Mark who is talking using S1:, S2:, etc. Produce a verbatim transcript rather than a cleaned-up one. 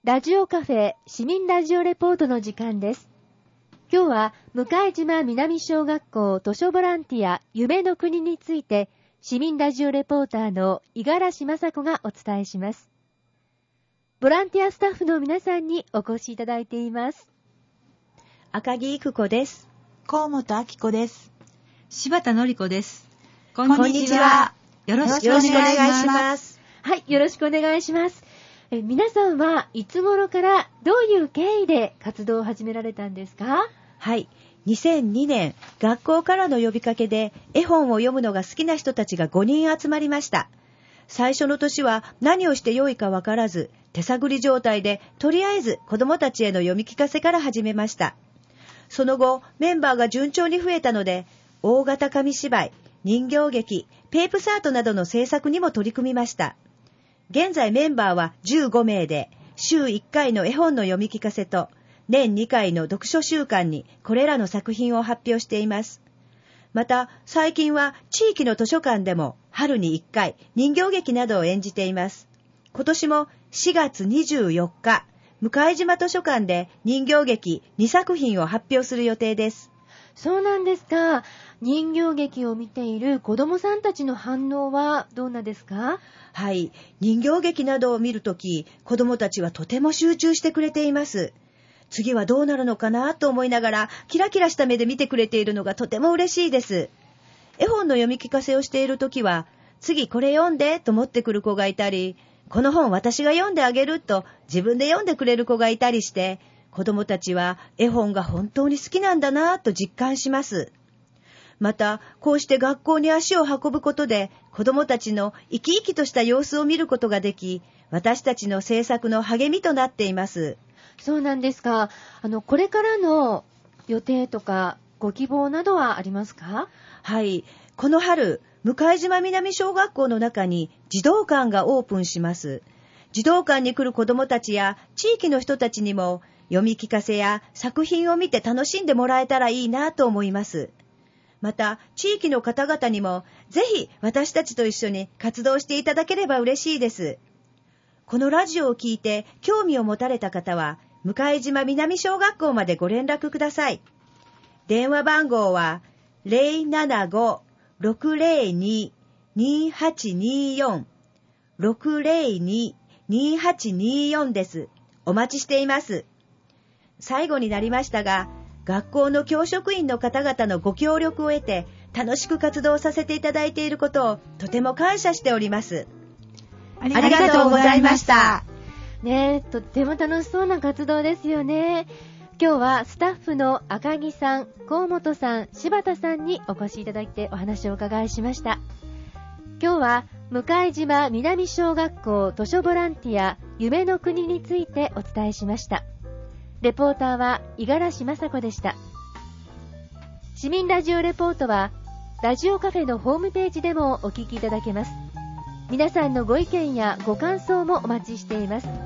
S1: ラジオカフェ市民ラジオレポートの時間です。今日は向島南小学校図書ボランティア夢の国について市民ラジオレポーターの五十嵐雅子がお伝えします。ボランティアスタッフの皆さんにお越しいただいています。
S2: 赤木育子です。
S3: 河本明子です。
S4: 柴田典子です。
S2: こんにちは。
S4: よろしくお
S2: よろしくお
S4: 願いし
S2: 願いし
S4: ま。
S2: ますす。
S1: はい、よろしくお願いします。え皆さんはいつ頃からどういう経緯で活動を始められたんですか？
S2: はい。にせんにねん、学校からの呼びかけで絵本を読むのが好きな人たちがごにん集まりました。最初の年は何をしてよいかわからず、手探り状態でとりあえず子どもたちへの読み聞かせから始めました。その後、メンバーが順調に増えたので、大型紙芝居、人形劇、ペープサートなどの制作にも取り組みました。現在メンバーはじゅうごめいで、週いっかいの絵本の読み聞かせと、年にかいの読書週間にこれらの作品を発表しています。また、最近は地域の図書館でも春にいっかい人形劇などを演じています。今年もしがつにじゅうよっか、向島図書館で人形劇にさくひんを発表する予定です。
S1: そうなんですか。人形劇を見ている子どもさんたちの反応はどんなですか？
S2: はい。人形劇などを見るとき、子どもたちはとても集中してくれています。次はどうなるのかなと思いながら、キラキラした目で見てくれているのがとても嬉しいです。絵本の読み聞かせをしているときは、次これ読んでと持ってくる子がいたり、この本私が読んであげると自分で読んでくれる子がいたりして、子どもたちは絵本が本当に好きなんだなと実感します。また、こうして学校に足を運ぶことで、子どもたちの生き生きとした様子を見ることができ、私たちの制作の励みとなっています。
S1: そうなんですか。あの、これからの予定とかご希望などはありますか？
S2: はい。この春、向島南小学校の中に児童館がオープンします。児童館に来る子どもたちや地域の人たちにも、読み聞かせや作品を見て楽しんでもらえたらいいなと思います。また、地域の方々にも、ぜひ私たちと一緒に活動していただければ嬉しいです。このラジオを聞いて興味を持たれた方は、向島南小学校までご連絡ください。電話番号は ゼロななご ろくゼロに にはちによん ろくゼロに にはちによん です。お待ちしています。最後になりましたが、学校の教職員の方々のご協力を得て楽しく活動させていただいていることをとても感謝しております。
S3: ありがとうございました。
S1: ねえ、とっても楽しそうな活動ですよね。今日はスタッフの赤木さん、河本さん、柴田さんにお越しいただいてお話をお伺いしました。今日は向島南小学校図書ボランティア夢の国についてお伝えしました。レポーターは五十嵐雅子でした。市民ラジオレポートはラジオカフェのホームページでもお聞きいただけます。皆さんのご意見やご感想もお待ちしています。